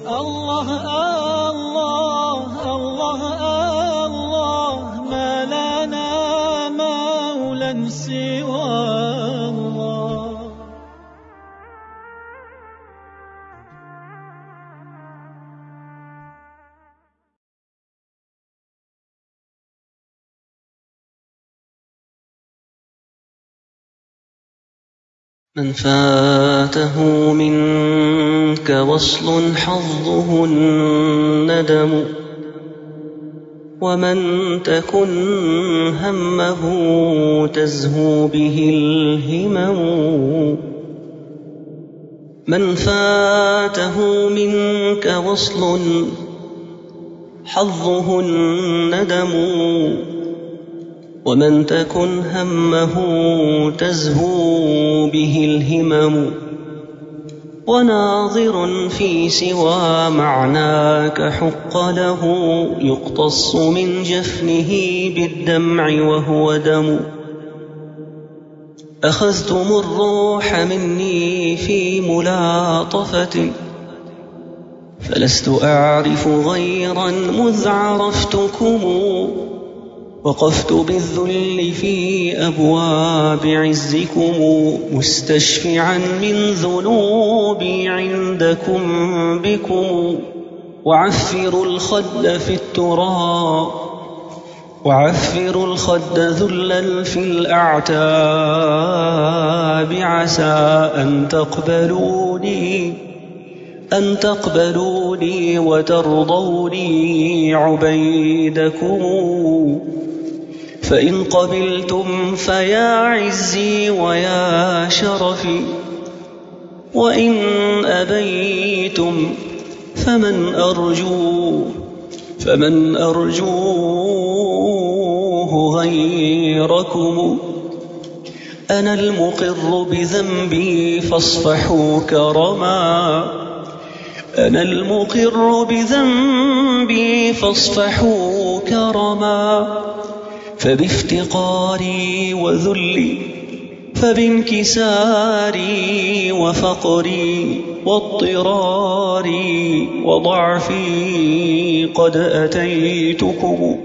الله الله الله الله ما لنا مولى سوى الله. من فاته منك وصل حظه الندم، ومن تكن همه تزهو به الهمم. من فاته منك وصل حظه الندم، ومن تكن همه تزهو به الهمم. وناظر في سوى معناك حق له يقتص من جفنه بالدمع وهو دم. أخذتم الروح مني في ملاطفة، فلست أعرف غيرا مذ عرفتكم. وقفت بالذل في أبواب عزكم، مستشفعا من ذنوبي عندكم بكم. وعفروا الخد في التراب، وعفروا الخد ذلا في الأعتاب، عسى أن تقبلوني وترضوني عبيدكم. فإن قبلتم فيا عزي ويا شرفي، وإن أبيتم فمن أرجوه غيركم. أنا المقر بذنبي فاصفحوا كرما، أنا المقر بذنبي فاصفحوا كرما. فبافتقاري وذلي، فبانكساري وفقري واضطراري وضعفي قد أتيتكم.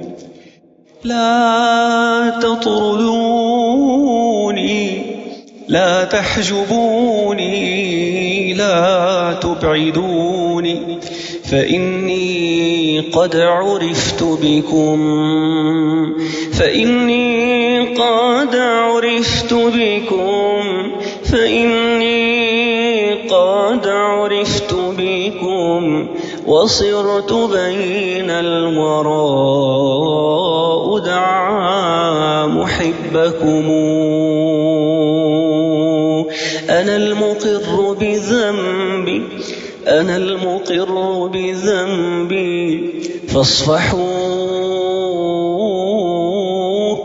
لا تطردوني، لا تحجبوني، لا تبعدوني، فإني قد عرفت بكم، فإني قد عرفت بكم، فإني قد عرفت بكم. وصرت بين الورى أدعى محبكم. أنا المقر بذنبي، أنا المقر بذنبي فاصفحوا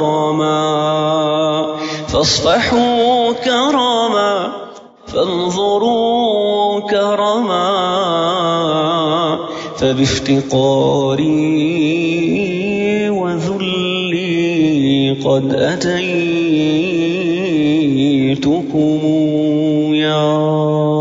كرما، فاصفحوا كرما، فانظروا كرما. فبافتقاري وذلي قد أتيتكم يا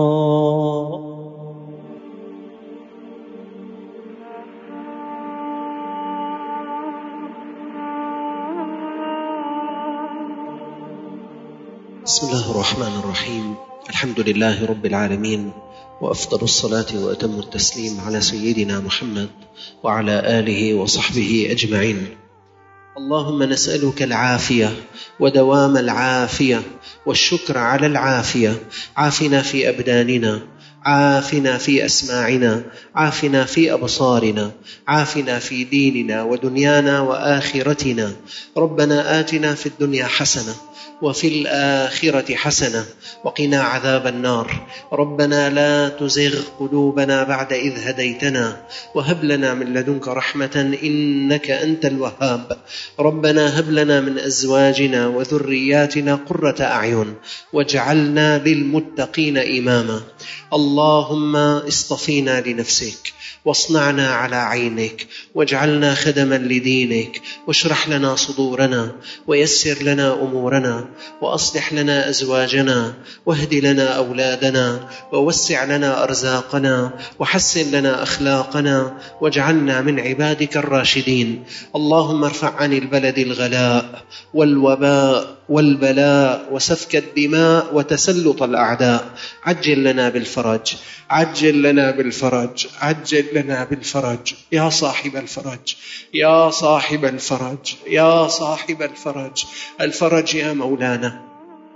بسم الله الرحمن الرحيم. الحمد لله رب العالمين، وأفضل الصلاة وأتم التسليم على سيدنا محمد وعلى آله وصحبه أجمعين. اللهم نسألك العافية ودوام العافية والشكر على العافية. عافنا في أبداننا، عافنا في أسماعنا، عافنا في أبصارنا، عافنا في ديننا ودنيانا وآخرتنا. ربنا آتنا في الدنيا حسنة وفي الآخرة حسنة وقنا عذاب النار. ربنا لا تزغ قلوبنا بعد إذ هديتنا، وهب لنا من لدنك رحمة إنك أنت الوهاب. ربنا هب لنا من أزواجنا وذرياتنا قرة أعين واجعلنا للمتقين إماما. اللهم اصطفينا لنفسك واصنعنا على عينك، واجعلنا خدما لدينك، واشرح لنا صدورنا، ويسر لنا أمورنا، وأصلح لنا أزواجنا، واهد لنا أولادنا، ووسع لنا أرزاقنا، وحسن لنا أخلاقنا، واجعلنا من عبادك الراشدين. اللهم ارفع عن البلد الغلاء والوباء والبلاء وسفك الدماء وتسلط الأعداء. عجل لنا بالفرج، عجل لنا بالفرج، عجل لنا بالفرج يا صاحب الفرج، يا صاحب الفرج، يا صاحب الفرج. الفرج يا مولانا،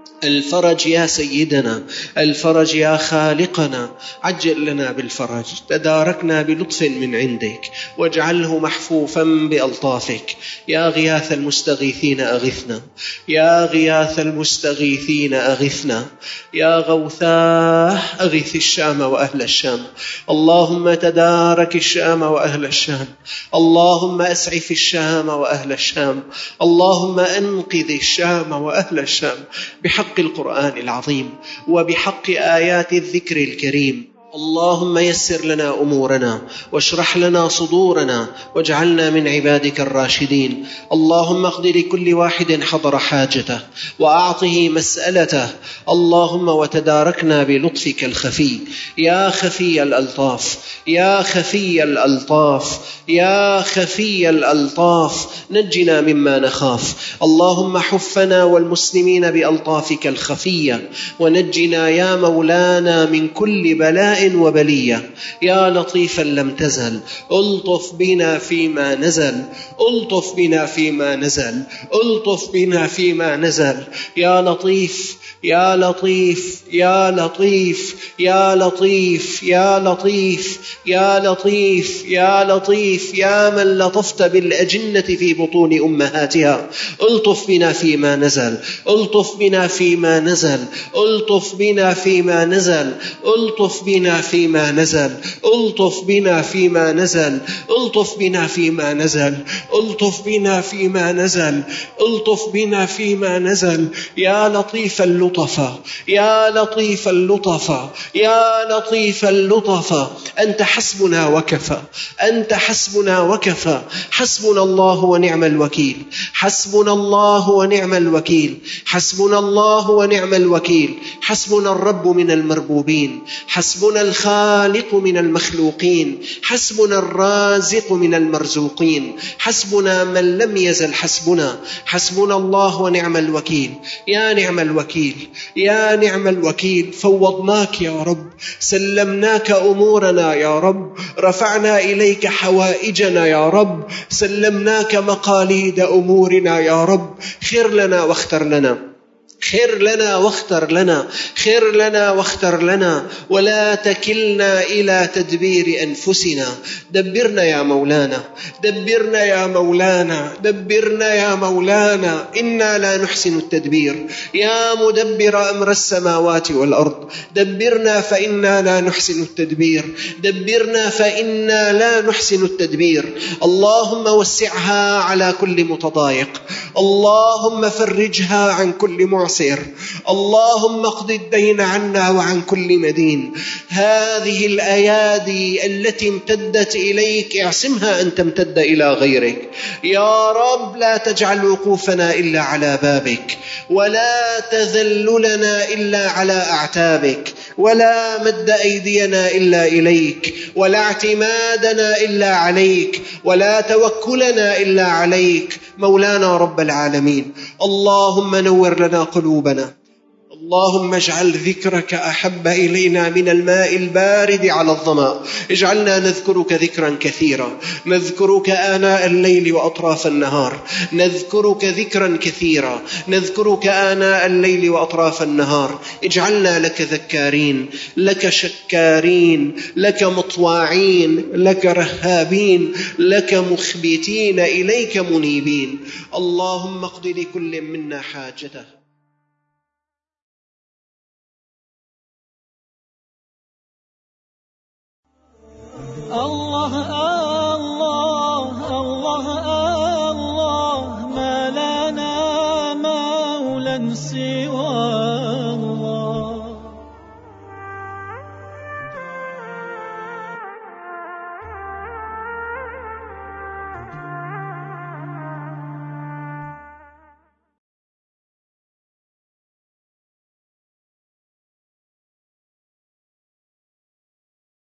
الفرج يا سيدنا، الفرج يا خالقنا. عجل لنا بالفرج، تداركنا بلطف من عندك، واجعله محفوفا بألطافك. يا غياث المستغيثين أغثنا، يا غياث المستغيثين أغثنا، يا غوثاه أغث الشام وأهل الشام. اللهم تدارك الشام وأهل الشام، اللهم أسعف الشام وأهل الشام، اللهم أنقذ الشام وأهل الشام بحق القرآن العظيم وبحق آيات الذكر الكريم. اللهم يسر لنا أمورنا، واشرح لنا صدورنا، واجعلنا من عبادك الراشدين. اللهم اقض لكل واحد حضر حاجته، وأعطه مسألته. اللهم وتداركنا بلطفك الخفي، يا خفي الألطاف، يا خفي الألطاف، يا خفي الألطاف. نجنا مما نخاف. اللهم حفنا والمسلمين بألطافك الخفية، ونجنا يا مولانا من كل بلاء وبلية. يا لطيفا لم تزل، ألطف بنا فيما نزل، ألطف بنا فيما نزل، ألطف بنا فيما نزل. يا لطيف، يا لطيف، يا لطيف، يا لطيف، يا لطيف، يا لطيف، يا لطيف، يا من لطفت بالأجنة في بطون أمهاتها. ألطف بنا فيما نزل، ألطف بنا فيما نزل، ألطف بنا فيما نزل، ألطف بنا فيما نزل، ألطف بنا فيما نزل، ألطف بنا فيما نزل، ألطف بنا فيما نزل، ألطف بنا فيما نزل. يا لطيف اللطفة، يا لطيف اللطفة، يا لطيف اللطفة. أنت حسبنا وكفى، أنت حسبنا وكفى. حسبنا الله ونعم الوكيل، حسبنا الله ونعم الوكيل، حسبنا الله ونعم الوكيل. حسبنا الرب من المربوبين، حسبنا الخالق من المخلوقين، حسبنا الرازق من المرزوقين، حسبنا من لم يزل حسبنا. حسبنا الله ونعم الوكيل. يا نعم الوكيل، يا نعم الوكيل. فوضناك يا رب، سلمناك أمورنا يا رب، رفعنا إليك حوائجنا يا رب، سلمناك مقاليد أمورنا يا رب. خير لنا واختر لنا، خير لنا واختر لنا، خير لنا واختر لنا، ولا تكلنا إلى تدبير أنفسنا. دبرنا يا مولانا، دبرنا يا مولانا، دبرنا يا مولانا. إنا لا نحسن التدبير. يا مدبر أمر السماوات والأرض، دبرنا فإنا لا نحسن التدبير، دبرنا فإنا لا نحسن التدبير. اللهم وسعها على كل متضايق، اللهم فرجها عن كل معسر، اللهم اقض الدين عنا وعن كل مدين. هذه الأيادي التي امتدت إليك اعصمها أن تمتد إلى غيرك يا رب. لا تجعل وقوفنا إلا على بابك، ولا تذللنا إلا على أعتابك، ولا مد أيدينا إلا إليك، ولا اعتمادنا إلا عليك، ولا توكلنا إلا عليك. مولانا رب العالمين، اللهم نور لنا قلوبنا، اللهم اجعل ذكرك أحب إلينا من الماء البارد على الظمأ. اجعلنا نذكرك ذكرا كثيرا، نذكرك آناء الليل وأطراف النهار، نذكرك ذكرا كثيرا، نذكرك آناء الليل وأطراف النهار. اجعلنا لك ذكارين، لك شكارين، لك مطواعين، لك رهابين، لك مخبتين، إليك منيبين. اللهم اقض لكل منا حاجته. الله